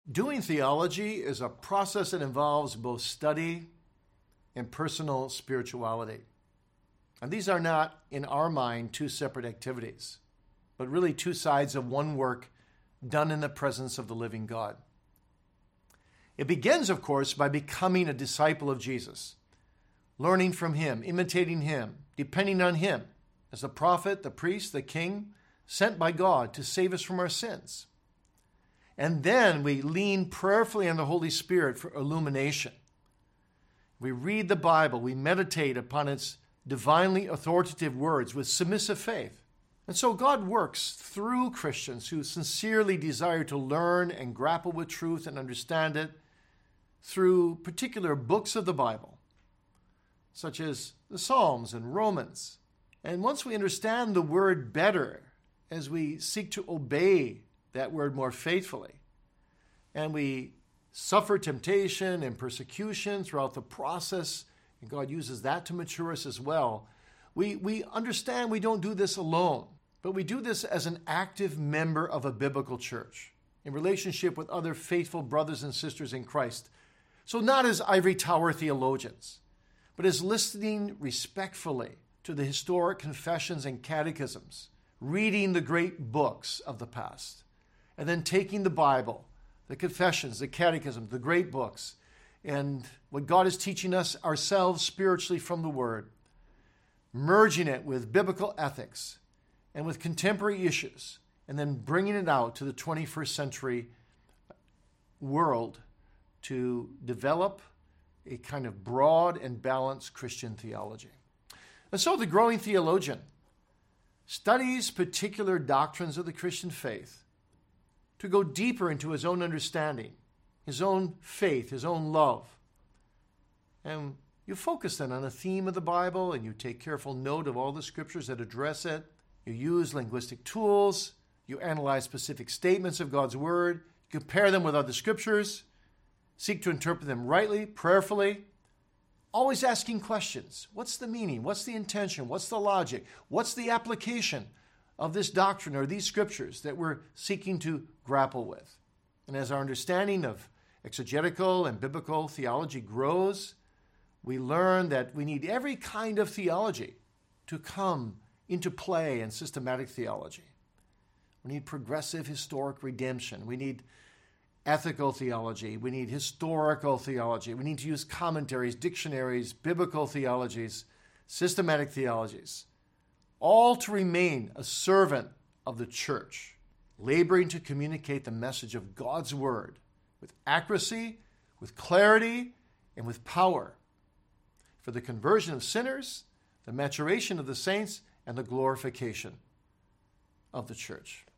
Doing theology is a process that involves both study and personal spirituality. And these are not, in our mind, two separate activities, but really two sides of one work done in the presence of the living God. It begins, of course, by becoming a disciple of Jesus, learning from him, imitating him, depending on him as the prophet, the priest, the king, sent by God to save us from our sins. And then we lean prayerfully on the Holy Spirit for illumination. We read the Bible, we meditate upon its divinely authoritative words with submissive faith. And so God works through Christians who sincerely desire to learn and grapple with truth and understand it through particular books of the Bible, such as the Psalms and Romans. And once we understand the word better, as we seek to obey that word more faithfully, and we suffer temptation and persecution throughout the process, and God uses that to mature us as well, we understand we don't do this alone, but we do this as an active member of a biblical church in relationship with other faithful brothers and sisters in Christ. So not as ivory tower theologians, but as listening respectfully to the historic confessions and catechisms, reading the great books of the past, and then taking the Bible, the confessions, the catechism, the great books, and what God is teaching us ourselves spiritually from the Word, merging it with biblical ethics and with contemporary issues, and then bringing it out to the 21st century world to develop a kind of broad and balanced Christian theology. And so the growing theologian studies particular doctrines of the Christian faith to go deeper into his own understanding, his own faith, his own love. And you focus then on a theme of the Bible, and you take careful note of all the scriptures that address it. You use linguistic tools. You analyze specific statements of God's word. You compare them with other scriptures. Seek to interpret them rightly, prayerfully. Always asking questions. What's the meaning? What's the intention? What's the logic? What's the application of this doctrine or these scriptures that we're seeking to grapple with? And as our understanding of exegetical and biblical theology grows, we learn that we need every kind of theology to come into play in systematic theology. We need progressive historic redemption. We need ethical theology. We need historical theology. We need to use commentaries, dictionaries, biblical theologies, systematic theologies, all to remain a servant of the church, laboring to communicate the message of God's word with accuracy, with clarity, and with power for the conversion of sinners, the maturation of the saints, and the glorification of the church.